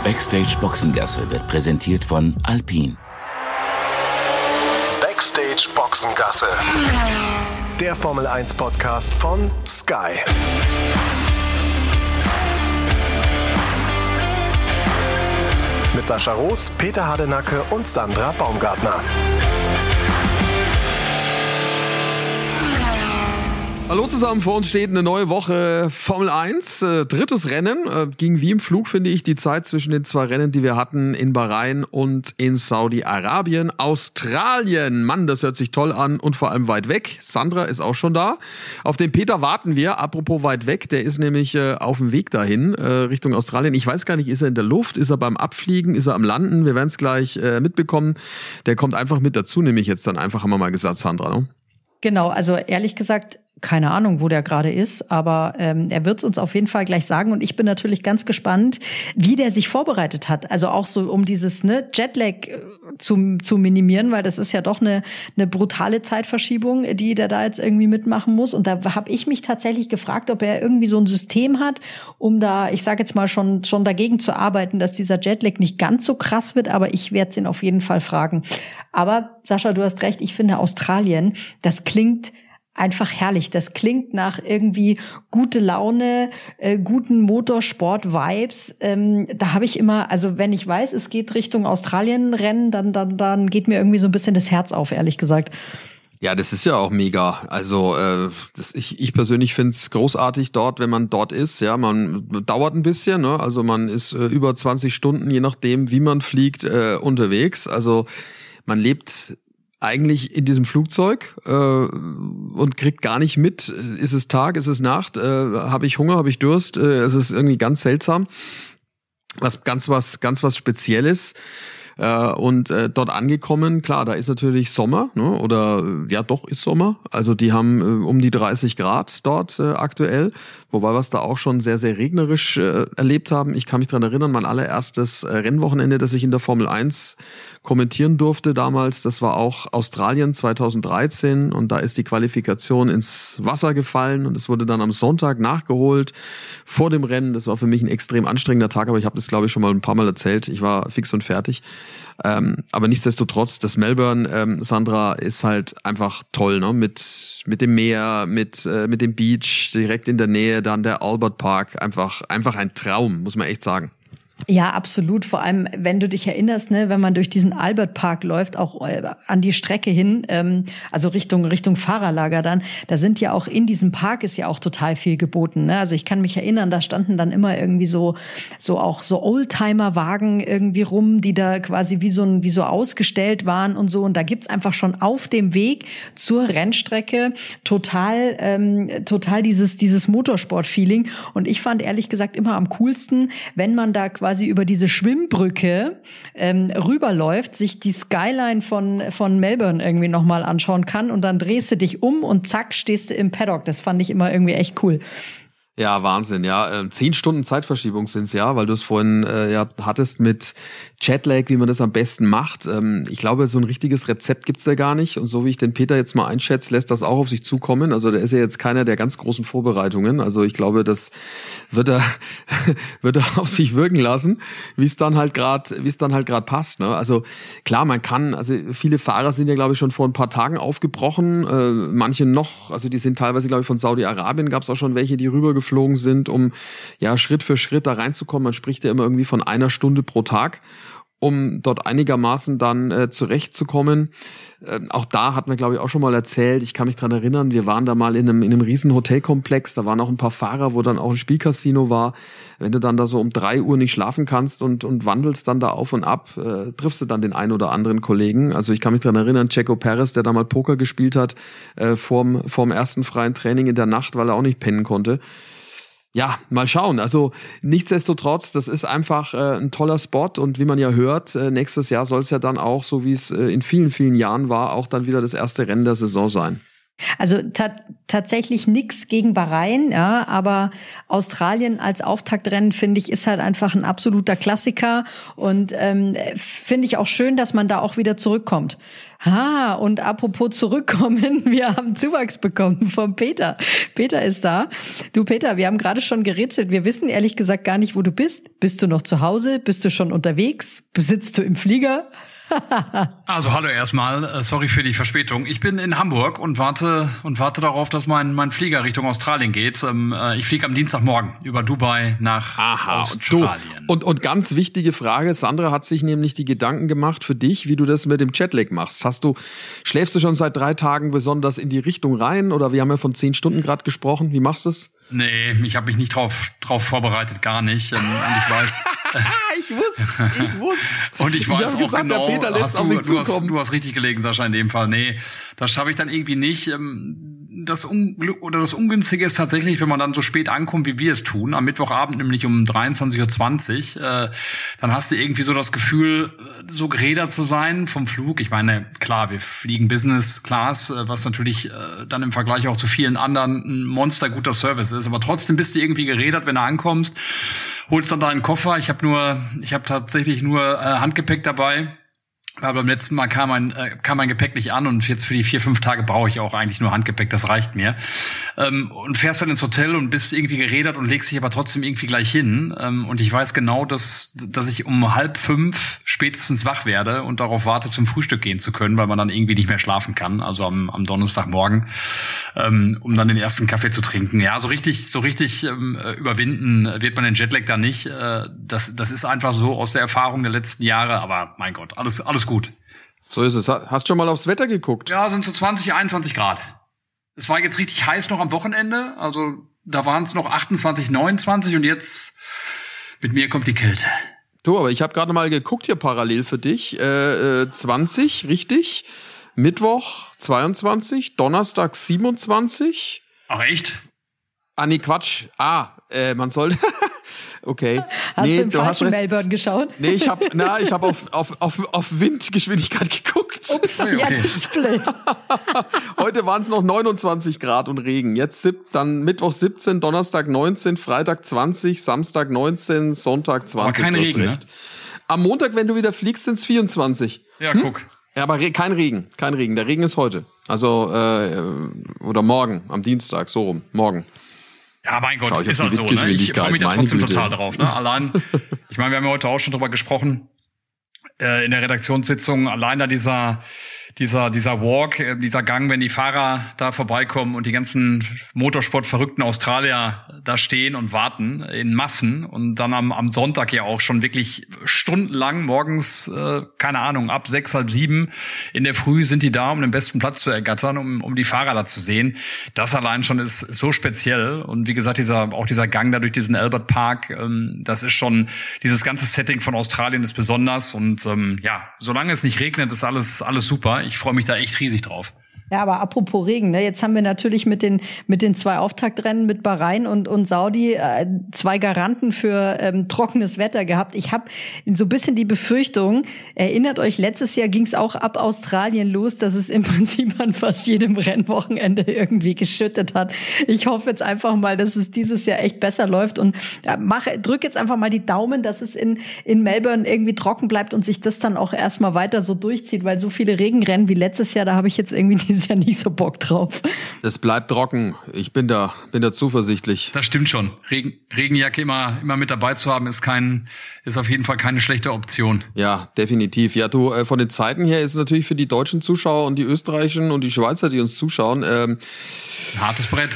Backstage Boxengasse wird präsentiert von Alpine. Backstage Boxengasse. Der Formel 1 Podcast von Sky. Mit Sascha Roos, Peter Hardenacke und Sandra Baumgartner. Hallo zusammen, vor uns steht eine neue Woche Formel 1, drittes Rennen. Ging wie im Flug, finde ich, die Zeit zwischen den zwei Rennen, die wir hatten in Bahrain und in Saudi-Arabien. Australien, Mann, das hört sich toll an und vor allem weit weg. Sandra ist auch schon da. Auf den Peter warten wir, apropos weit weg, der ist nämlich auf dem Weg dahin, Richtung Australien. Ich weiß gar nicht, ist er in der Luft, ist er beim Abfliegen, ist er am Landen? Wir werden es gleich mitbekommen. Der kommt einfach mit dazu, nehme ich jetzt dann einfach, haben wir mal gesagt, Sandra, ne? Genau, also ehrlich gesagt, keine Ahnung, wo der gerade ist, aber er wird es uns auf jeden Fall gleich sagen und ich bin natürlich ganz gespannt, wie der sich vorbereitet hat. Also auch so, um dieses Jetlag zu minimieren, weil das ist ja doch eine brutale Zeitverschiebung, die der da jetzt irgendwie mitmachen muss. Und da habe ich mich tatsächlich gefragt, ob er irgendwie so ein System hat, um da, ich sage jetzt mal, schon dagegen zu arbeiten, dass dieser Jetlag nicht ganz so krass wird, aber ich werde es ihn auf jeden Fall fragen. Aber Sascha, du hast recht, ich finde Australien, das klingt einfach herrlich. Das klingt nach irgendwie gute Laune, guten Motorsport-Vibes. Da habe ich immer, also wenn ich weiß, es geht Richtung Australien-Rennen, dann geht mir irgendwie so ein bisschen das Herz auf, ehrlich gesagt. Ja, das ist ja auch mega. Also ich persönlich finde es großartig dort, wenn man dort ist. Ja, man dauert ein bisschen, ne? Also man ist über 20 Stunden, je nachdem, wie man fliegt, unterwegs. Also man lebt eigentlich in diesem Flugzeug und kriegt gar nicht mit, ist es Tag, ist es Nacht, habe ich Hunger, habe ich Durst, es ist irgendwie ganz seltsam, was Spezielles. Und dort angekommen, klar, da ist natürlich Sommer, ne? Oder ja doch, ist Sommer. Also die haben um die 30 Grad dort aktuell, wobei wir es da auch schon sehr, sehr regnerisch erlebt haben. Ich kann mich dran erinnern, mein allererstes Rennwochenende, das ich in der Formel 1 kommentieren durfte damals, das war auch Australien 2013 und da ist die Qualifikation ins Wasser gefallen und es wurde dann am Sonntag nachgeholt vor dem Rennen. Das war für mich ein extrem anstrengender Tag, aber ich habe das, glaube ich, schon mal ein paar Mal erzählt. Ich war fix und fertig. Aber nichtsdestotrotz, das Melbourne, Sandra, ist halt einfach toll, ne? Mit dem Meer, mit dem Beach direkt in der Nähe, dann der Albert Park, einfach ein Traum, muss man echt sagen. Ja, absolut. Vor allem, wenn du dich erinnerst, ne, wenn man durch diesen Albert Park läuft, auch an die Strecke hin, also Richtung Fahrerlager dann, da sind ja auch in diesem Park ist ja auch total viel geboten. Ne? Also ich kann mich erinnern, da standen dann immer irgendwie so Oldtimer-Wagen irgendwie rum, die da quasi wie so ausgestellt waren und so. Und da gibt's einfach schon auf dem Weg zur Rennstrecke total dieses Motorsport-Feeling. Und ich fand ehrlich gesagt immer am coolsten, wenn man da quasi über diese Schwimmbrücke rüberläuft, sich die Skyline von Melbourne irgendwie nochmal anschauen kann und dann drehst du dich um und zack, stehst du im Paddock. Das fand ich immer irgendwie echt cool. Ja, Wahnsinn, ja. 10 Stunden Zeitverschiebung sind's ja, weil du es vorhin hattest mit Jetlag, wie man das am besten macht. Ich glaube, so ein richtiges Rezept gibt's da gar nicht. Und so wie ich den Peter jetzt mal einschätze, lässt das auch auf sich zukommen. Also der ist ja jetzt keiner der ganz großen Vorbereitungen. Also ich glaube, das wird er auf sich wirken lassen, wie es dann halt gerade passt. Ne? Also klar, man kann, also viele Fahrer sind ja, glaube ich, schon vor ein paar Tagen aufgebrochen. Manche noch, also die sind teilweise, glaube ich, von Saudi-Arabien gab's auch schon welche, die rübergeflogen sind, um ja Schritt für Schritt da reinzukommen. Man spricht ja immer irgendwie von 1 Stunde pro Tag, um dort einigermaßen dann zurechtzukommen. Auch da hat man, glaube ich, auch schon mal erzählt, ich kann mich dran erinnern, wir waren da mal in einem riesen Hotelkomplex, da waren auch ein paar Fahrer, wo dann auch ein Spielcasino war. Wenn du dann da so um 3 Uhr nicht schlafen kannst und wandelst dann da auf und ab, triffst du dann den einen oder anderen Kollegen. Also ich kann mich dran erinnern, Checo Perez, der da mal Poker gespielt hat, vorm ersten freien Training in der Nacht, weil er auch nicht pennen konnte. Ja, mal schauen. Also nichtsdestotrotz, das ist einfach ein toller Spot und wie man ja hört, nächstes Jahr soll es ja dann auch, so wie es in vielen, vielen Jahren war, auch dann wieder das erste Rennen der Saison sein. Also tatsächlich nichts gegen Bahrain, ja, aber Australien als Auftaktrennen, finde ich, ist halt einfach ein absoluter Klassiker und finde ich auch schön, dass man da auch wieder zurückkommt. Und apropos zurückkommen, wir haben Zuwachs bekommen vom Peter. Peter ist da. Du Peter, wir haben gerade schon gerätselt. Wir wissen ehrlich gesagt gar nicht, wo du bist. Bist du noch zu Hause? Bist du schon unterwegs? Sitzt du im Flieger? Also hallo erstmal, sorry für die Verspätung. Ich bin in Hamburg und warte darauf, dass mein Flieger Richtung Australien geht. Ich fliege am Dienstagmorgen über Dubai nach Australien. Und ganz wichtige Frage, Sandra hat sich nämlich die Gedanken gemacht für dich, wie du das mit dem Jetlag machst. Schläfst du schon seit 3 Tagen besonders in die Richtung rein oder wir haben ja von 10 Stunden gerade gesprochen, wie machst du es? Nee, ich habe mich nicht drauf vorbereitet, gar nicht. Und ich weiß. Ich wusste. Und ich weiß auch gesagt, genau, der Peter lässt auf sich zukommen. Du hast richtig gelegen, Sascha, in dem Fall. Nee, das schaffe ich dann irgendwie nicht. Das Unglück oder das Ungünstige ist tatsächlich, wenn man dann so spät ankommt, wie wir es tun, am Mittwochabend nämlich um 23:20 Uhr, dann hast du irgendwie so das Gefühl, so gerädert zu sein vom Flug. Ich meine, klar, wir fliegen Business Class, was natürlich dann im Vergleich auch zu vielen anderen ein monsterguter Service ist, aber trotzdem bist du irgendwie gerädert, wenn du ankommst, holst dann deinen Koffer. Ich habe tatsächlich nur Handgepäck dabei. Weil beim letzten Mal kam mein Gepäck nicht an und jetzt für die 4-5 Tage brauche ich auch eigentlich nur Handgepäck, das reicht mir. Und fährst dann ins Hotel und bist irgendwie gerädert und legst dich aber trotzdem irgendwie gleich hin. Und ich weiß genau, dass ich um 4:30 spätestens wach werde und darauf warte, zum Frühstück gehen zu können, weil man dann irgendwie nicht mehr schlafen kann, also am Donnerstagmorgen, um dann den ersten Kaffee zu trinken. Ja, so richtig überwinden wird man den Jetlag da nicht. Das ist einfach so aus der Erfahrung der letzten Jahre, aber mein Gott, alles gut. So ist es. Hast schon mal aufs Wetter geguckt? Ja, sind so 20, 21 Grad. Es war jetzt richtig heiß noch am Wochenende. Also da waren es noch 28, 29 und jetzt mit mir kommt die Kälte. Du, aber ich habe gerade mal geguckt hier parallel für dich. 20, richtig. Mittwoch 22, Donnerstag 27. Ach echt? Nee, Quatsch. Man soll... Okay. Hast du im falschen Melbourne geschaut? Nee, ich habe auf Windgeschwindigkeit geguckt. Ups, okay. Ja, das ist blöd. Heute waren es noch 29 Grad und Regen. Jetzt dann Mittwoch 17, Donnerstag 19, Freitag 20, Samstag 19, Sonntag 20. Aber kein Regen, ne? Am Montag, wenn du wieder fliegst, sind es 24. Ja, guck. Ja, aber kein Regen. Der Regen ist heute. Also, oder morgen, am Dienstag, so rum. Morgen. Ja, mein Gott, ist halt so, ne? Ich freue mich da trotzdem total drauf, ne? Allein, ich meine, wir haben ja heute auch schon drüber gesprochen, in der Redaktionssitzung, allein da dieser Walk, dieser Gang, wenn die Fahrer da vorbeikommen und die ganzen Motorsportverrückten Australier da stehen und warten in Massen und dann am Sonntag ja auch schon wirklich stundenlang morgens, keine Ahnung, ab 6, halb 7 in der Früh sind die da, um den besten Platz zu ergattern, um die Fahrer da zu sehen. Das allein schon ist so speziell und wie gesagt, dieser Gang da durch diesen Albert Park, das ist schon, dieses ganze Setting von Australien ist besonders und solange es nicht regnet, ist alles super. Ich freue mich da echt riesig drauf. Ja, aber apropos Regen, ne? Jetzt haben wir natürlich mit den 2 Auftaktrennen mit Bahrain und Saudi 2 Garanten für trockenes Wetter gehabt. Ich habe so ein bisschen die Befürchtung, erinnert euch, letztes Jahr ging es auch ab Australien los, dass es im Prinzip an fast jedem Rennwochenende irgendwie geschüttet hat. Ich hoffe jetzt einfach mal, dass es dieses Jahr echt besser läuft und drück jetzt einfach mal die Daumen, dass es in Melbourne irgendwie trocken bleibt und sich das dann auch erstmal weiter so durchzieht, weil so viele Regenrennen wie letztes Jahr, da habe ich jetzt irgendwie ist ja nicht so Bock drauf. Das bleibt trocken. Ich bin da zuversichtlich. Das stimmt schon. Regenjacke immer mit dabei zu haben, ist auf jeden Fall keine schlechte Option. Ja, definitiv. Ja, du, von den Zeiten her ist es natürlich für die deutschen Zuschauer und die österreichischen und die Schweizer, die uns zuschauen, ein hartes Brett.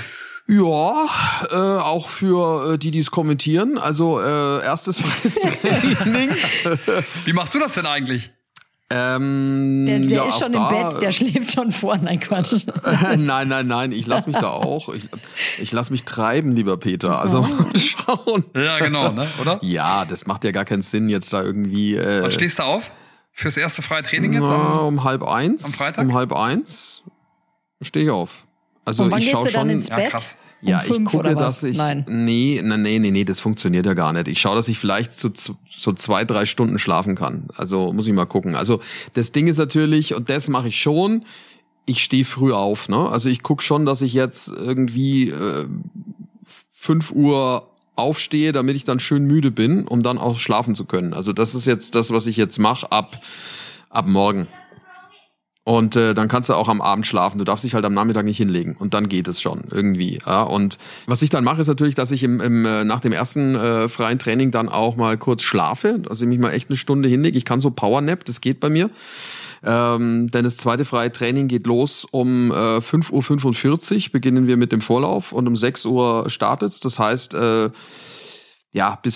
Ja, auch für die es kommentieren. Also erstes freies Training. Wie machst du das denn eigentlich? Der ist schon im Bett, der schläft schon vor. Nein, Quatsch. Nein, ich lasse mich da auch. Ich lasse mich treiben, lieber Peter. Also mal schauen. Ja, genau, ne? Oder? Ja, das macht ja gar keinen Sinn, jetzt da irgendwie... Wann stehst du auf? Fürs erste freie Training jetzt? Um 12:30. Am Freitag? Um 12:30 stehe ich auf. Also und wann ich schaue gehst du dann schon... ins Bett? Ja, krass. Ja, ich gucke, dass ich... Nein. Nee, das funktioniert ja gar nicht. Ich schaue, dass ich vielleicht so 2-3 Stunden schlafen kann. Also muss ich mal gucken. Also das Ding ist natürlich, und das mache ich schon, ich stehe früh auf, ne? Also ich gucke schon, dass ich jetzt irgendwie 5 Uhr aufstehe, damit ich dann schön müde bin, um dann auch schlafen zu können. Also das ist jetzt das, was ich jetzt mache ab morgen. Und dann kannst du auch am Abend schlafen. Du darfst dich halt am Nachmittag nicht hinlegen. Und dann geht es schon irgendwie. Ja? Und was ich dann mache, ist natürlich, dass ich nach dem ersten freien Training dann auch mal kurz schlafe. Also ich mich mal echt eine Stunde hinlege. Ich kann so Powernap, das geht bei mir. Denn das zweite freie Training geht los um 5:45 Uhr. Beginnen wir mit dem Vorlauf. Und um 6 Uhr startet's. Das heißt, bis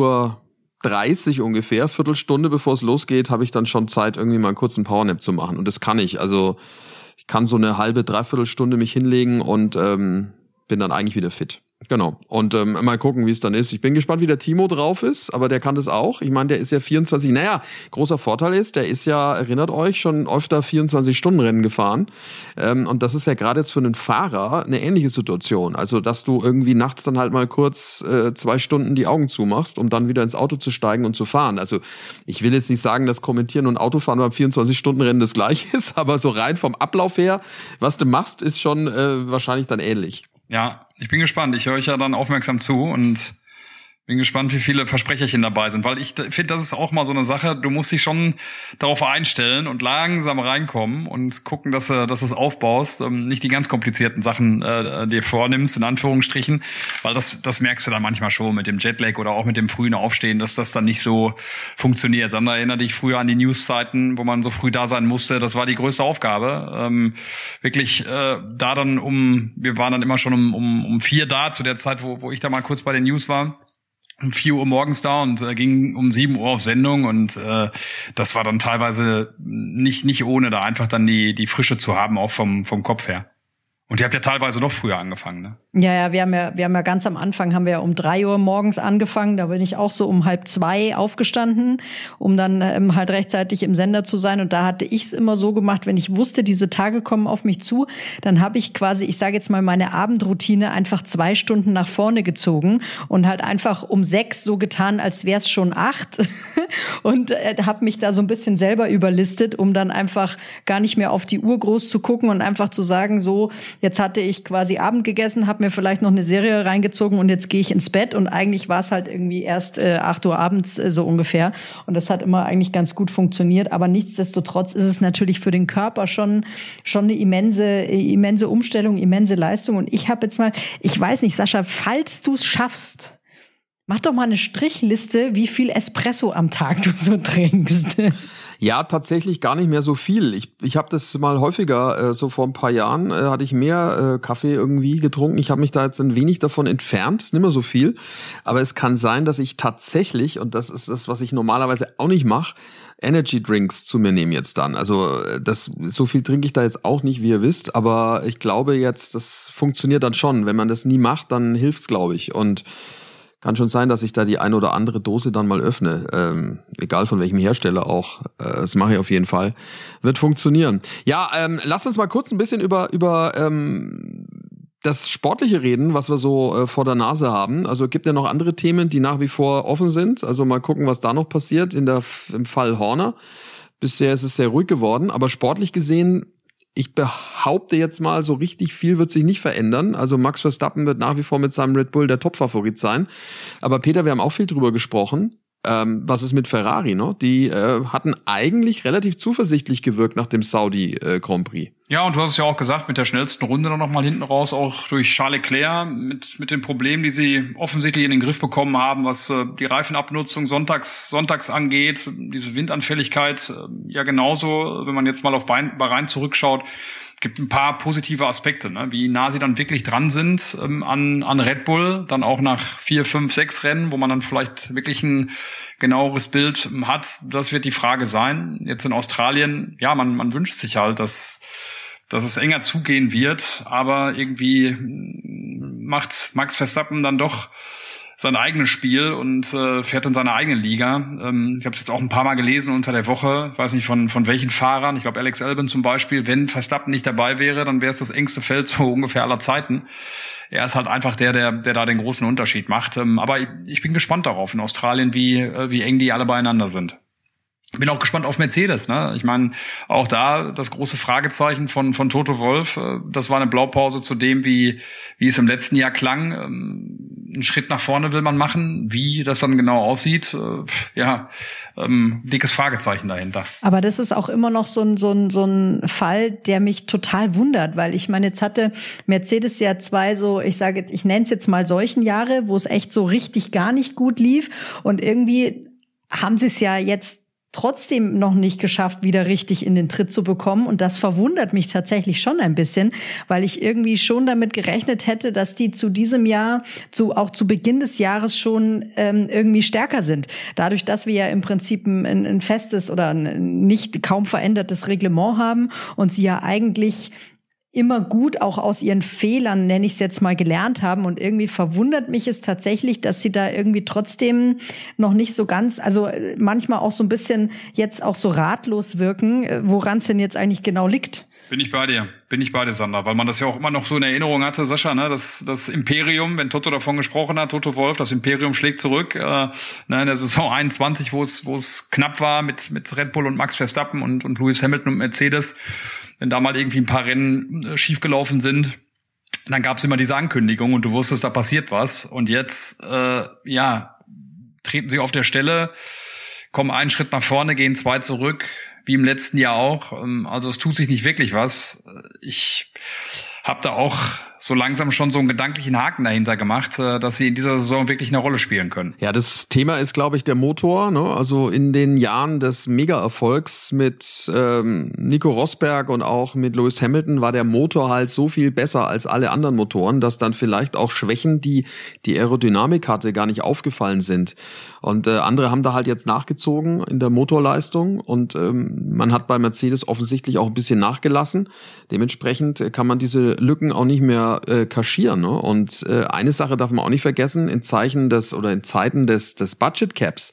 5:30 Uhr ungefähr, Viertelstunde bevor es losgeht, habe ich dann schon Zeit, irgendwie mal einen kurzen Powernap zu machen. Und das kann ich. Also ich kann so eine halbe, dreiviertel Stunde mich hinlegen und bin dann eigentlich wieder fit. Genau. Und mal gucken, wie es dann ist. Ich bin gespannt, wie der Timo drauf ist, aber der kann das auch. Ich meine, der ist ja 24. Naja, großer Vorteil ist, der ist ja, erinnert euch, schon öfter 24-Stunden-Rennen gefahren. Und das ist ja gerade jetzt für einen Fahrer eine ähnliche Situation. Also, dass du irgendwie nachts dann halt mal kurz 2 Stunden die Augen zumachst, um dann wieder ins Auto zu steigen und zu fahren. Also, ich will jetzt nicht sagen, dass Kommentieren und Autofahren beim 24-Stunden-Rennen das gleiche ist, aber so rein vom Ablauf her, was du machst, ist schon wahrscheinlich dann ähnlich. Ja, ich bin gespannt. Ich höre euch ja dann aufmerksam zu und bin gespannt, wie viele Versprecherchen dabei sind, weil ich finde, das ist auch mal so eine Sache, du musst dich schon darauf einstellen und langsam reinkommen und gucken, dass du es aufbaust, nicht die ganz komplizierten Sachen dir vornimmst, in Anführungsstrichen, weil das merkst du dann manchmal schon mit dem Jetlag oder auch mit dem frühen Aufstehen, dass das dann nicht so funktioniert. Dann erinnere dich früher an die Newszeiten, wo man so früh da sein musste, das war die größte Aufgabe. Wirklich da dann wir waren dann immer schon um 4 da, zu der Zeit, wo ich da mal kurz bei den News war. Um 4 Uhr morgens da und ging um 7 Uhr auf Sendung und das war dann teilweise nicht ohne, da einfach dann die Frische zu haben, auch vom Kopf her. Und ihr habt ja teilweise noch früher angefangen, ne? Ja, wir haben ja ganz am Anfang haben wir um 3 Uhr morgens angefangen. Da bin ich auch so um 1:30 aufgestanden, um dann halt rechtzeitig im Sender zu sein. Und da hatte ich es immer so gemacht, wenn ich wusste, diese Tage kommen auf mich zu, dann habe ich quasi, ich sage jetzt mal, meine Abendroutine einfach 2 Stunden nach vorne gezogen und halt einfach um 6 so getan, als wäre es schon 8 und habe mich da so ein bisschen selber überlistet, um dann einfach gar nicht mehr auf die Uhr groß zu gucken und einfach zu sagen, so, jetzt hatte ich quasi Abend gegessen, habe mir vielleicht noch eine Serie reingezogen und jetzt gehe ich ins Bett. Und eigentlich war es halt irgendwie erst 8 Uhr abends so ungefähr. Und das hat immer eigentlich ganz gut funktioniert. Aber nichtsdestotrotz ist es natürlich für den Körper schon eine immense Umstellung, immense Leistung. Und ich habe jetzt mal, ich weiß nicht, Sascha, falls du es schaffst, mach doch mal eine Strichliste, wie viel Espresso am Tag du so trinkst. Ja, tatsächlich gar nicht mehr so viel. Ich habe das mal häufiger, so vor ein paar Jahren hatte ich mehr Kaffee irgendwie getrunken. Ich habe mich da jetzt ein wenig davon entfernt, ist nicht mehr so viel. Aber es kann sein, dass ich tatsächlich, und das ist das, was ich normalerweise auch nicht mache, Energy Drinks zu mir nehme jetzt dann. Also so viel trinke ich da jetzt auch nicht, wie ihr wisst. Aber ich glaube jetzt, das funktioniert dann schon. Wenn man das nie macht, dann hilft's, glaube ich. Und kann schon sein, dass ich da die eine oder andere Dose dann mal öffne. Egal von welchem Hersteller auch. Das mache ich auf jeden Fall. Wird funktionieren. Ja, lasst uns mal kurz ein bisschen über das Sportliche reden, was wir so vor der Nase haben. Also gibt ja noch andere Themen, die nach wie vor offen sind. Also mal gucken, was da noch passiert im Fall Horner. Bisher ist es sehr ruhig geworden. Aber sportlich gesehen, ich behaupte jetzt mal, so richtig viel wird sich nicht verändern. Also Max Verstappen wird nach wie vor mit seinem Red Bull der Topfavorit sein. Aber Peter, wir haben auch viel drüber gesprochen. Was ist mit Ferrari, ne? Die hatten eigentlich relativ zuversichtlich gewirkt nach dem Saudi Grand Prix. Ja, und du hast es ja auch gesagt, mit der schnellsten Runde dann nochmal hinten raus, auch durch Charles Leclerc, mit den Problemen, die sie offensichtlich in den Griff bekommen haben, was die Reifenabnutzung sonntags angeht, diese Windanfälligkeit, ja genauso, wenn man jetzt mal auf Bahrain zurückschaut, gibt ein paar positive Aspekte, ne? Wie nah sie dann wirklich dran sind an Red Bull, dann auch nach 4, 5, 6 Rennen, wo man dann vielleicht wirklich ein genaueres Bild hat. Das wird die Frage sein. Jetzt in Australien, ja, man wünscht sich halt, dass es enger zugehen wird, aber irgendwie macht Max Verstappen dann doch sein eigenes Spiel und fährt in seine eigene Liga. Ich habe es jetzt auch ein paar Mal gelesen unter der Woche, weiß nicht von welchen Fahrern. Ich glaube Alex Albon zum Beispiel. Wenn Verstappen nicht dabei wäre, dann wäre es das engste Feld so ungefähr aller Zeiten. Er ist halt einfach der da den großen Unterschied macht. Aber ich bin gespannt darauf in Australien, wie eng die alle beieinander sind. Bin auch gespannt auf Mercedes, ne? Ich meine, auch da das große Fragezeichen von Toto Wolff, das war eine Blaupause zu dem, wie es im letzten Jahr klang. Einen Schritt nach vorne will man machen. Wie das dann genau aussieht, dickes Fragezeichen dahinter. Aber das ist auch immer noch so ein Fall, der mich total wundert, weil ich meine, jetzt hatte Mercedes ja zwei so, ich nenne es jetzt mal solchen Jahre, wo es echt so richtig gar nicht gut lief, und irgendwie haben sie es ja jetzt trotzdem noch nicht geschafft, wieder richtig in den Tritt zu bekommen. Und das verwundert mich tatsächlich schon ein bisschen, weil ich irgendwie schon damit gerechnet hätte, dass die zu diesem Jahr, auch zu Beginn des Jahres schon irgendwie stärker sind. Dadurch, dass wir ja im Prinzip ein festes oder ein nicht kaum verändertes Reglement haben und sie ja eigentlich immer gut auch aus ihren Fehlern, nenne ich es jetzt mal, gelernt haben. Und irgendwie verwundert mich es tatsächlich, dass sie da irgendwie trotzdem noch nicht so ganz, also manchmal auch so ein bisschen jetzt auch so ratlos wirken, woran es denn jetzt eigentlich genau liegt. Bin ich bei dir, Sandra, weil man das ja auch immer noch so in Erinnerung hatte, Sascha, ne, das Imperium, wenn Toto davon gesprochen hat, Toto Wolff, das Imperium schlägt zurück, in der Saison 21, wo es knapp war mit Red Bull und Max Verstappen und Lewis Hamilton und Mercedes, wenn da mal irgendwie ein paar Rennen schiefgelaufen sind, dann gab es immer diese Ankündigung und du wusstest, da passiert was, und jetzt, treten sie auf der Stelle, kommen einen Schritt nach vorne, gehen 2 zurück, wie im letzten Jahr auch. Also es tut sich nicht wirklich was. Ich habe da auch so langsam schon so einen gedanklichen Haken dahinter gemacht, dass sie in dieser Saison wirklich eine Rolle spielen können. Ja, das Thema ist, glaube ich, der Motor, ne? Also in den Jahren des Mega-Erfolgs mit Nico Rosberg und auch mit Lewis Hamilton war der Motor halt so viel besser als alle anderen Motoren, dass dann vielleicht auch Schwächen, die Aerodynamik hatte, gar nicht aufgefallen sind. Und andere haben da halt jetzt nachgezogen in der Motorleistung, und man hat bei Mercedes offensichtlich auch ein bisschen nachgelassen. Dementsprechend kann man diese Lücken auch nicht mehr kaschieren, ne? Und eine Sache darf man auch nicht vergessen: in Zeiten des Budget Caps,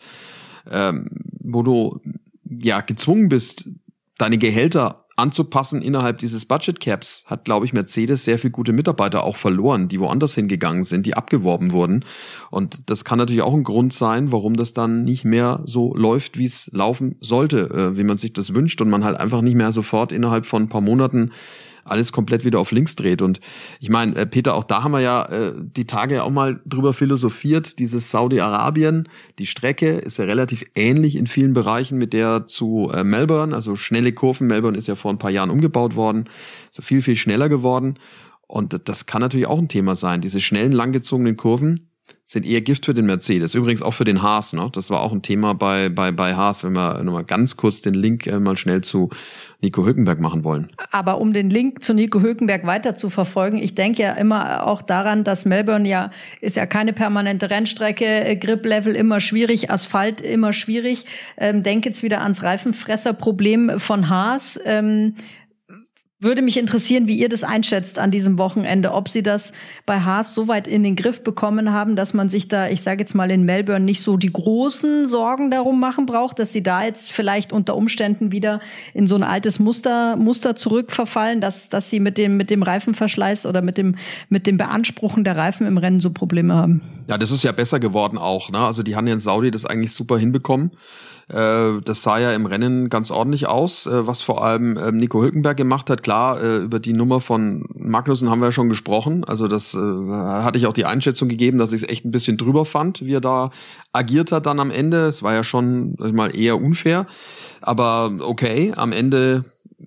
wo du ja gezwungen bist, deine Gehälter anzupassen innerhalb dieses Budget Caps, hat, glaube ich, Mercedes sehr viel gute Mitarbeiter auch verloren, die woanders hingegangen sind, die abgeworben wurden. Und das kann natürlich auch ein Grund sein, warum das dann nicht mehr so läuft, wie es laufen sollte, wie man sich das wünscht, und man halt einfach nicht mehr sofort innerhalb von ein paar Monaten alles komplett wieder auf links dreht. Und ich meine, Peter, auch da haben wir ja die Tage auch mal drüber philosophiert, dieses Saudi-Arabien, die Strecke ist ja relativ ähnlich in vielen Bereichen mit der zu Melbourne, also schnelle Kurven. Melbourne ist ja vor ein paar Jahren umgebaut worden, so viel, viel schneller geworden. Und das kann natürlich auch ein Thema sein. Diese schnellen, langgezogenen Kurven sind eher Gift für den Mercedes. Übrigens auch für den Haas, ne? Das war auch ein Thema bei Haas, wenn wir nochmal ganz kurz den Link mal schnell zu Nico Hülkenberg machen wollen. Aber um den Link zu Nico Hülkenberg weiter zu verfolgen, ich denke ja immer auch daran, dass Melbourne ist ja keine permanente Rennstrecke, Grip-Level immer schwierig, Asphalt immer schwierig. Denke jetzt wieder ans Reifenfresser-Problem von Haas. Würde mich interessieren, wie ihr das einschätzt an diesem Wochenende, ob sie das bei Haas so weit in den Griff bekommen haben, dass man sich da, ich sage jetzt mal, in Melbourne nicht so die großen Sorgen darum machen braucht, dass sie da jetzt vielleicht unter Umständen wieder in so ein altes Muster zurückverfallen, dass sie mit dem Reifenverschleiß oder mit dem Beanspruchen der Reifen im Rennen so Probleme haben. Ja, das ist ja besser geworden auch, ne? Also die haben ja in Saudi das eigentlich super hinbekommen. Das sah ja im Rennen ganz ordentlich aus, was vor allem Nico Hülkenberg gemacht hat. Klar, über die Nummer von Magnussen haben wir ja schon gesprochen. Also das hatte ich auch die Einschätzung gegeben, dass ich es echt ein bisschen drüber fand, wie er da agiert hat dann am Ende. Es war ja schon, sag ich mal, eher unfair. Aber okay, am Ende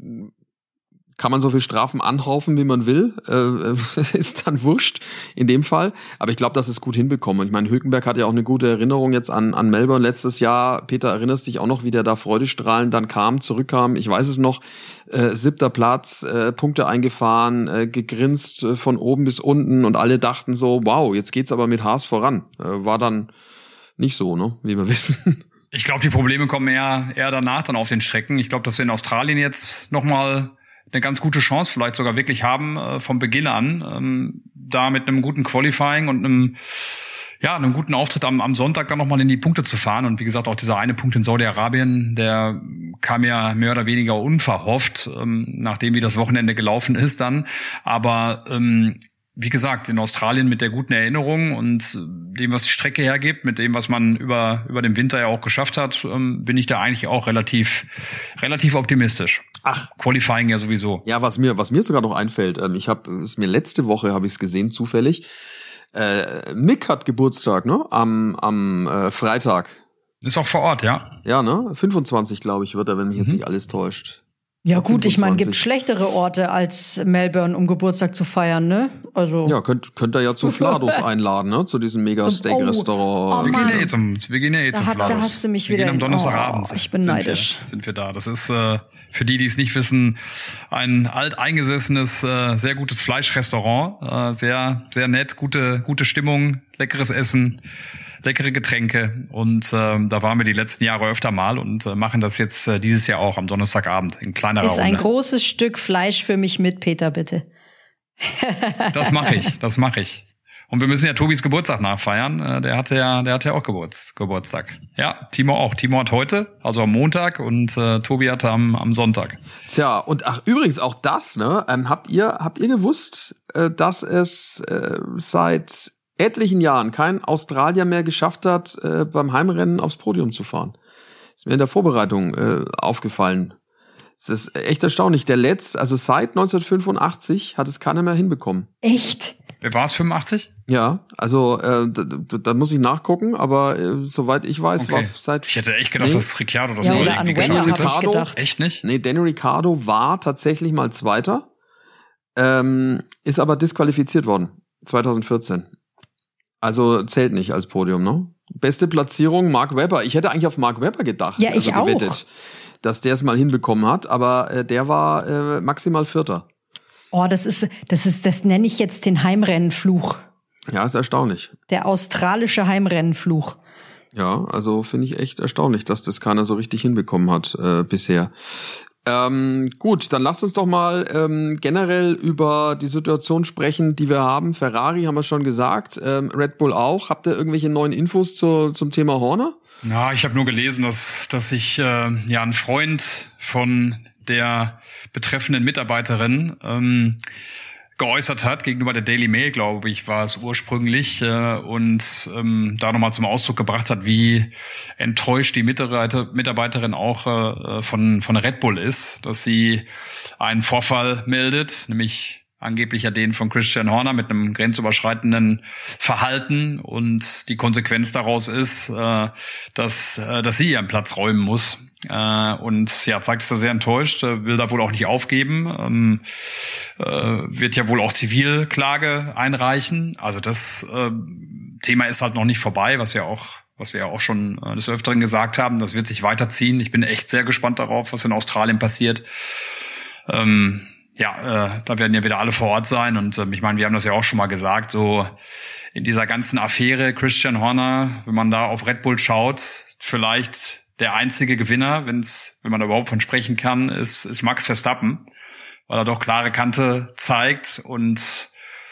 kann man so viel Strafen anhaufen, wie man will. Ist dann wurscht in dem Fall. Aber ich glaube, das ist gut hinbekommen. Ich meine, Hülkenberg hat ja auch eine gute Erinnerung jetzt an Melbourne letztes Jahr. Peter, erinnerst dich auch noch, wie der da freudestrahlend dann zurückkam? Ich weiß es noch. 7. Platz, Punkte eingefahren, gegrinst von oben bis unten, und alle dachten so, wow, jetzt geht's aber mit Haas voran. War dann nicht so, ne, wie wir wissen. Ich glaube, die Probleme kommen eher danach dann auf den Strecken. Ich glaube, dass wir in Australien jetzt nochmal eine ganz gute Chance vielleicht sogar wirklich haben, vom Beginn an, da mit einem guten Qualifying und einem guten Auftritt am Sonntag dann nochmal in die Punkte zu fahren. Und wie gesagt, auch dieser eine Punkt in Saudi-Arabien, der kam ja mehr oder weniger unverhofft, nachdem wie das Wochenende gelaufen ist dann. Aber wie gesagt, in Australien mit der guten Erinnerung und dem, was die Strecke hergibt, mit dem, was man über den Winter ja auch geschafft hat, bin ich da eigentlich auch relativ optimistisch. Ach, Qualifying ja sowieso. Ja, was mir sogar noch einfällt, letzte Woche habe ich es gesehen, zufällig. Mick hat Geburtstag, ne? Am Freitag. Ist auch vor Ort, ja? Ja, ne? 25, glaube ich, wird er, wenn mich jetzt nicht alles täuscht. Ja gut, 25. ich meine, gibt schlechtere Orte als Melbourne, um Geburtstag zu feiern, ne? Also ja, könnt ihr ja zu Flados einladen, ne? Zu diesem Mega-Steak-Restaurant. Wir gehen ja jetzt zum Flados. Da hast du mich wieder am Donnerstagabend. Ich bin neidisch. Sind wir da. Das ist für die es nicht wissen, ein alteingesessenes, sehr gutes Fleischrestaurant. Sehr, sehr nett, gute Stimmung, leckeres Essen, leckere Getränke. Und da waren wir die letzten Jahre öfter mal und machen das jetzt dieses Jahr auch am Donnerstagabend in kleinerer Runde. Ist ein großes Stück Fleisch für mich mit, Peter, bitte. Das mache ich. Und wir müssen ja Tobis Geburtstag nachfeiern. Der hatte ja auch Geburtstag. Ja, Timo auch. Timo hat heute, also am Montag, und Tobi hatte am Sonntag. Tja, und übrigens auch das, ne? Habt ihr gewusst, dass es seit etlichen Jahren kein Australier mehr geschafft hat, beim Heimrennen aufs Podium zu fahren? Ist mir in der Vorbereitung aufgefallen. Es ist echt erstaunlich. Also seit 1985 hat es keiner mehr hinbekommen. Echt? Wer war es, 85? Ja, also da muss ich nachgucken, aber soweit ich weiß, war seit... Ich hätte echt gedacht, dass Ricciardo das mal irgendwie geschafft hätte. Hab ich gedacht. Echt nicht? Nee, Danny Ricciardo war tatsächlich mal Zweiter, ist aber disqualifiziert worden, 2014. Also zählt nicht als Podium, ne? Beste Platzierung, Mark Webber. Ich hätte eigentlich auf Mark Webber gedacht. Ja, ich auch. Gewettet, dass der es mal hinbekommen hat, aber der war maximal Vierter. Oh, das nenne ich jetzt den Heimrennenfluch. Ja, ist erstaunlich. Der australische Heimrennenfluch. Ja, also finde ich echt erstaunlich, dass das keiner so richtig hinbekommen hat bisher. Gut, dann lasst uns doch mal generell über die Situation sprechen, die wir haben. Ferrari haben wir schon gesagt, Red Bull auch. Habt ihr irgendwelche neuen Infos zum Thema Horner? Na, ich habe nur gelesen, dass sich ein Freund von der betreffenden Mitarbeiterin geäußert hat gegenüber der Daily Mail, glaube ich, war es ursprünglich, und da nochmal zum Ausdruck gebracht hat, wie enttäuscht die Mitarbeiterin auch von Red Bull ist, dass sie einen Vorfall meldet, nämlich angeblich ja den von Christian Horner mit einem grenzüberschreitenden Verhalten, und die Konsequenz daraus ist, dass sie ihren Platz räumen muss. Und ja, zeigt sich da sehr enttäuscht, will da wohl auch nicht aufgeben, wird ja wohl auch Zivilklage einreichen. Also das Thema ist halt noch nicht vorbei, was wir ja auch schon des Öfteren gesagt haben. Das wird sich weiterziehen. Ich bin echt sehr gespannt darauf, was in Australien passiert. Da werden ja wieder alle vor Ort sein, und ich meine, wir haben das ja auch schon mal gesagt, so in dieser ganzen Affäre Christian Horner, wenn man da auf Red Bull schaut, vielleicht der einzige Gewinner, wenn man da überhaupt von sprechen kann, ist Max Verstappen, weil er doch klare Kante zeigt und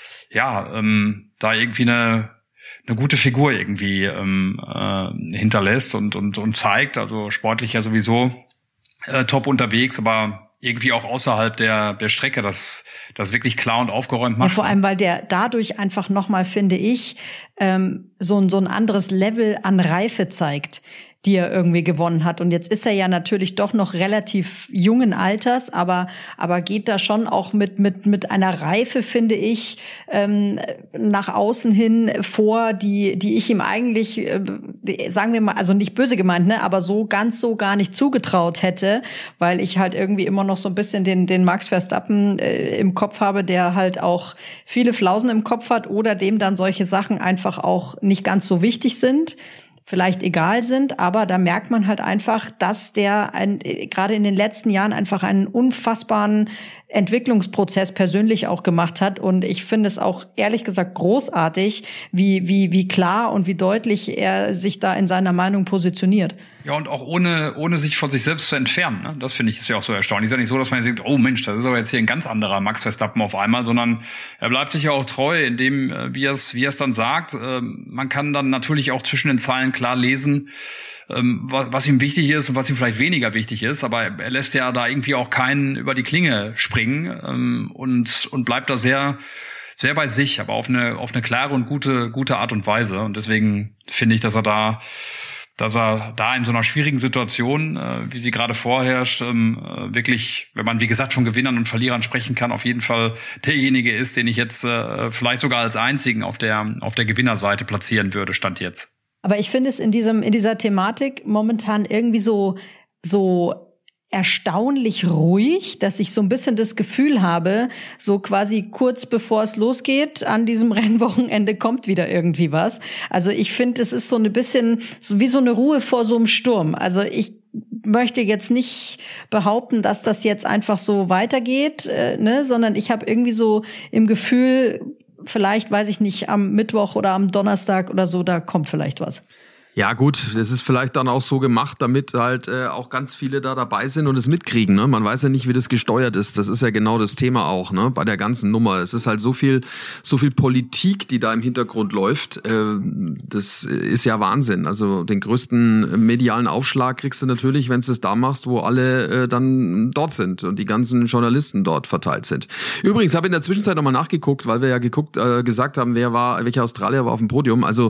da irgendwie eine gute Figur irgendwie hinterlässt und zeigt, also sportlich ja sowieso top unterwegs, aber irgendwie auch außerhalb der Strecke das wirklich klar und aufgeräumt macht. Ja, vor allem, weil der dadurch einfach nochmal, finde ich, so ein anderes Level an Reife zeigt, die er irgendwie gewonnen hat. Und jetzt ist er ja natürlich doch noch relativ jungen Alters, aber geht da schon auch mit einer Reife, finde ich, nach außen hin vor, die ich ihm eigentlich, sagen wir mal, also nicht böse gemeint, ne, aber so gar nicht zugetraut hätte, weil ich halt irgendwie immer noch so ein bisschen den Max Verstappen im Kopf habe, der halt auch viele Flausen im Kopf hat oder dem dann solche Sachen einfach auch nicht ganz so wichtig sind, vielleicht egal sind, aber da merkt man halt einfach, dass der gerade in den letzten Jahren einfach einen unfassbaren Entwicklungsprozess persönlich auch gemacht hat, und ich finde es auch ehrlich gesagt großartig, wie klar und wie deutlich er sich da in seiner Meinung positioniert. Ja, und auch ohne sich von sich selbst zu entfernen, ne? Das finde ich ist ja auch so erstaunlich. Ist ja nicht so, dass man denkt, oh Mensch, das ist aber jetzt hier ein ganz anderer Max Verstappen auf einmal, sondern er bleibt sich ja auch treu in dem, wie er es dann sagt. Man kann dann natürlich auch zwischen den Zeilen klar lesen, was ihm wichtig ist und was ihm vielleicht weniger wichtig ist, aber er lässt ja da irgendwie auch keinen über die Klinge springen, und bleibt da sehr, sehr bei sich, aber auf eine klare und gute Art und Weise. Und deswegen finde ich, dass er da in so einer schwierigen Situation, wie sie gerade vorherrscht, wirklich, wenn man wie gesagt von Gewinnern und Verlierern sprechen kann, auf jeden Fall derjenige ist, den ich jetzt vielleicht sogar als einzigen auf der Gewinnerseite platzieren würde, Stand jetzt. Aber ich finde es in dieser Thematik momentan irgendwie so erstaunlich ruhig, dass ich so ein bisschen das Gefühl habe, so quasi kurz bevor es losgeht, an diesem Rennwochenende kommt wieder irgendwie was. Also ich finde, es ist so ein bisschen so wie so eine Ruhe vor so einem Sturm. Also ich möchte jetzt nicht behaupten, dass das jetzt einfach so weitergeht, sondern ich habe irgendwie so im Gefühl, vielleicht, weiß ich nicht, am Mittwoch oder am Donnerstag oder so, da kommt vielleicht was. Ja gut, das ist vielleicht dann auch so gemacht, damit halt auch ganz viele da dabei sind und es mitkriegen. Ne? Man weiß ja nicht, wie das gesteuert ist. Das ist ja genau das Thema auch, ne? Bei der ganzen Nummer. Es ist halt so viel Politik, die da im Hintergrund läuft. Das ist ja Wahnsinn. Also den größten medialen Aufschlag kriegst du natürlich, wenn du es da machst, wo alle dann dort sind und die ganzen Journalisten dort verteilt sind. Übrigens habe ich in der Zwischenzeit nochmal nachgeguckt, weil wir ja gesagt haben, welcher Australier war auf dem Podium. Also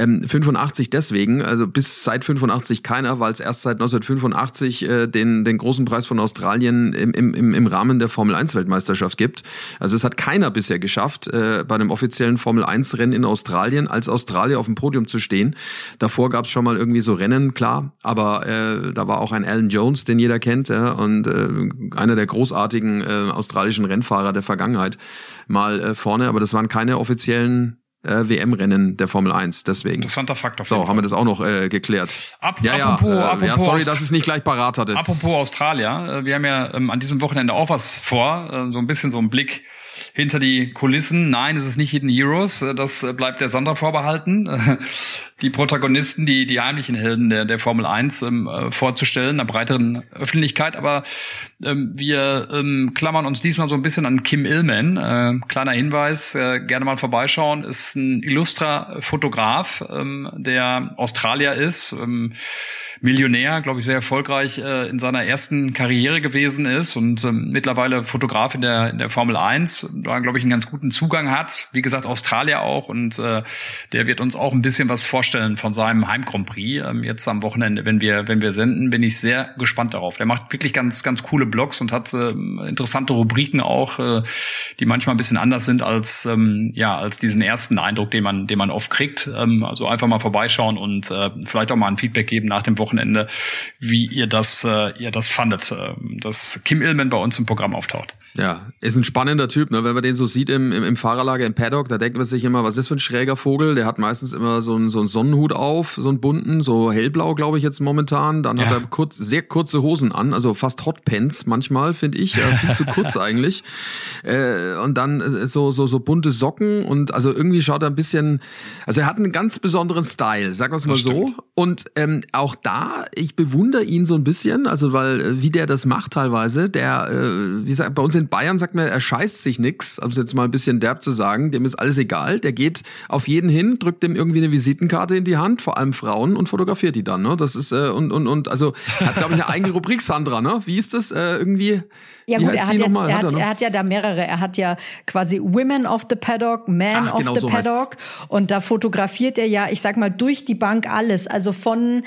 85 deswegen. Also bis seit 85 keiner, weil es erst seit 1985 den großen Preis von Australien im Rahmen der Formel-1-Weltmeisterschaft gibt. Also es hat keiner bisher geschafft, bei einem offiziellen Formel-1-Rennen in Australien als Australier auf dem Podium zu stehen. Davor gab es schon mal irgendwie so Rennen, klar, aber da war auch ein Alan Jones, den jeder kennt, und einer der großartigen australischen Rennfahrer der Vergangenheit mal vorne, aber das waren keine offiziellen WM-Rennen der Formel 1, deswegen. Interessanter Fakt auf jeden Fall. Haben wir das auch noch geklärt. Apropos, sorry, dass ich es nicht gleich parat hatte. Apropos Australier, wir haben ja an diesem Wochenende auch was vor, so ein bisschen so ein Blick hinter die Kulissen. Nein, es ist nicht Hidden Heroes, das bleibt der Sandra vorbehalten. Die Protagonisten, die heimlichen Helden der Formel 1 vorzustellen, einer breiteren Öffentlichkeit. Aber wir klammern uns diesmal so ein bisschen an Kim Illman. Kleiner Hinweis, gerne mal vorbeischauen, ist ein illustrer Fotograf, der Australier ist, Millionär, glaube ich, sehr erfolgreich in seiner ersten Karriere gewesen ist und mittlerweile Fotograf in der Formel 1, da, glaube ich, einen ganz guten Zugang hat. Wie gesagt, Australier auch, und der wird uns auch ein bisschen was vorstellen von seinem Heim-Grand Prix. Jetzt am Wochenende, wenn wir senden, bin ich sehr gespannt darauf. Der macht wirklich ganz, ganz coole Blogs und hat interessante Rubriken auch, die manchmal ein bisschen anders sind als diesen ersten Eindruck, den man oft kriegt. Also einfach mal vorbeischauen und vielleicht auch mal ein Feedback geben nach dem Wochenende, wie ihr das fandet, dass Kim Illman bei uns im Programm auftaucht. Ja, ist ein spannender Typ, ne? Wenn man den so sieht im Fahrerlager, im Paddock, da denkt man sich immer, was ist das für ein schräger Vogel? Der hat meistens immer so einen Sonnenhut auf, so einen bunten, so hellblau, glaube ich jetzt momentan. Dann hat er sehr kurze Hosen an, also fast Hotpants manchmal, finde ich, viel zu kurz eigentlich. Und dann so bunte Socken und also irgendwie schaut er ein bisschen, also er hat einen ganz besonderen Style, sagen wir es mal so. Und auch da, ich bewundere ihn so ein bisschen, also weil wie der das macht teilweise, der, wie gesagt, bei uns in Bayern sagt man, er scheißt sich nix, um es jetzt mal ein bisschen derb zu sagen, dem ist alles egal, der geht auf jeden hin, drückt dem irgendwie eine Visitenkarte in die Hand, vor allem Frauen, und fotografiert die dann, ne? Das ist, und also, hat, glaube ich, eine eigene Rubrik, Sandra, ne? Wie ist das, irgendwie? Ja gut, er hat ja da mehrere. Er hat ja quasi Women of the Paddock, Men of the Paddock. Und da fotografiert er ja, ich sag mal, durch die Bank alles. Also von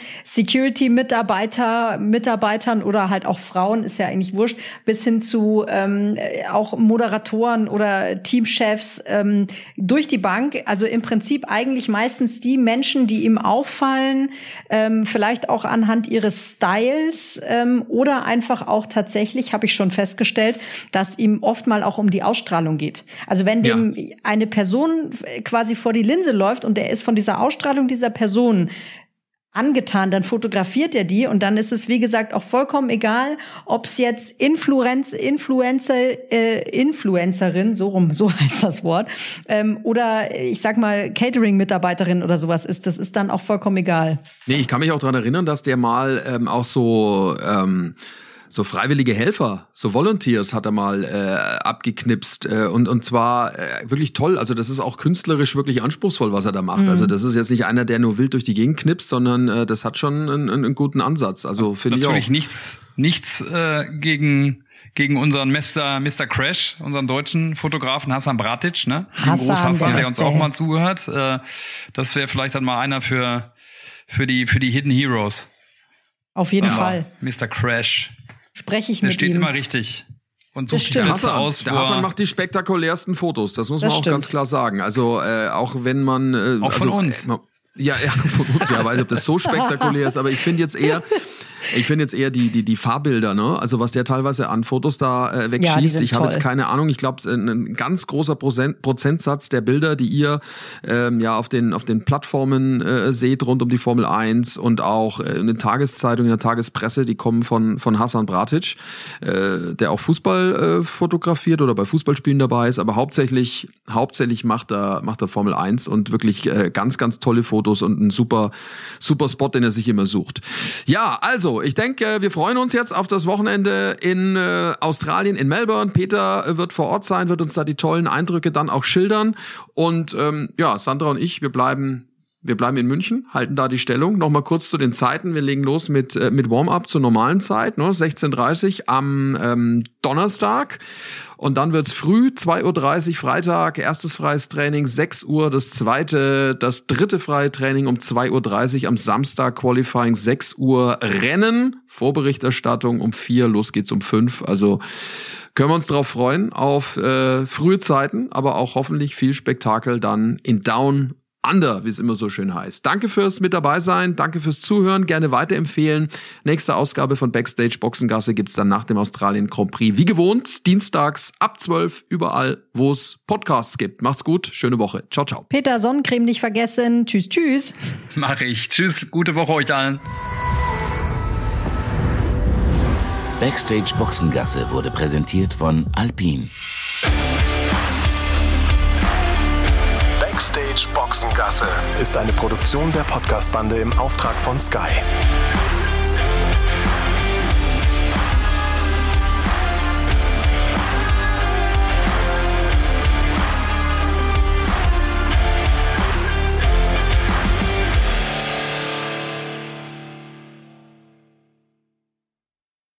Security-Mitarbeitern oder halt auch Frauen, ist ja eigentlich wurscht, bis hin zu auch Moderatoren oder Teamchefs durch die Bank. Also im Prinzip eigentlich meistens die Menschen, die ihm auffallen, vielleicht auch anhand ihres Styles oder einfach auch tatsächlich, habe ich schon festgestellt, dass ihm oft mal auch um die Ausstrahlung geht. Also wenn dem eine Person quasi vor die Linse läuft und der ist von dieser Ausstrahlung dieser Person angetan, dann fotografiert er die, und dann ist es, wie gesagt, auch vollkommen egal, ob es jetzt Influencerin, so heißt das Wort, oder ich sag mal Catering-Mitarbeiterin oder sowas ist. Das ist dann auch vollkommen egal. Nee, ich kann mich auch daran erinnern, dass der mal auch so freiwillige Helfer, so Volunteers hat er mal abgeknipst und zwar wirklich toll. Also das ist auch künstlerisch wirklich anspruchsvoll, was er da macht. Also das ist jetzt nicht einer, der nur wild durch die Gegend knipst, sondern das hat schon einen guten Ansatz. Also finde ich auch. Natürlich nichts gegen unseren Mr. Crash, unseren deutschen Fotografen Hasan Bratic, ne? Hasan, der uns auch mal zugehört. Das wäre vielleicht dann mal einer für die Hidden Heroes. Auf jeden Fall. Mr. Crash. Spreche ich mit ihm. Der steht immer richtig. Und so die Plätze aus. Der Hasan macht die spektakulärsten Fotos, das muss man auch ganz klar sagen. Also auch wenn man... auch von uns. Ja, von uns, ja, weiß nicht, ob das so spektakulär ist, aber ich finde jetzt eher die Fahrbilder, ne? Also was der teilweise an Fotos da wegschießt. Ja, ich habe jetzt keine Ahnung. Ich glaube, ein ganz großer Prozentsatz der Bilder, die ihr auf den Plattformen seht rund um die Formel 1 und auch in den Tageszeitungen, in der Tagespresse, die kommen von Hasan Bratic, der auch Fußball fotografiert oder bei Fußballspielen dabei ist, aber hauptsächlich macht er Formel 1 und wirklich ganz, ganz tolle Fotos und ein super Spot, den er sich immer sucht. Ja, also, ich denke, wir freuen uns jetzt auf das Wochenende in Australien, in Melbourne. Peter wird vor Ort sein, wird uns da die tollen Eindrücke dann auch schildern. Und Sandra und ich, wir bleiben in München, halten da die Stellung. Nochmal kurz zu den Zeiten. Wir legen los mit Warm-up zur normalen Zeit, 16:30 am Donnerstag. Und dann wird's früh, 2:30 Uhr Freitag, erstes freies Training, 6 Uhr, das dritte freie Training um 2:30 Uhr am Samstag, Qualifying 6 Uhr, Rennen, Vorberichterstattung um 4, los geht's um 5. Also können wir uns darauf freuen, auf frühe Zeiten, aber auch hoffentlich viel Spektakel dann in Down Under, wie es immer so schön heißt. Danke fürs mit dabei sein, danke fürs Zuhören, gerne weiterempfehlen. Nächste Ausgabe von Backstage Boxengasse gibt's dann nach dem Australien Grand Prix. Wie gewohnt, dienstags ab 12 überall, wo es Podcasts gibt. Macht's gut, schöne Woche. Ciao, ciao. Peter, Sonnencreme nicht vergessen. Tschüss, tschüss. Mach ich. Tschüss, gute Woche euch allen. Backstage Boxengasse wurde präsentiert von Alpine. Backstage Boxengasse ist eine Produktion der Podcastbande im Auftrag von Sky.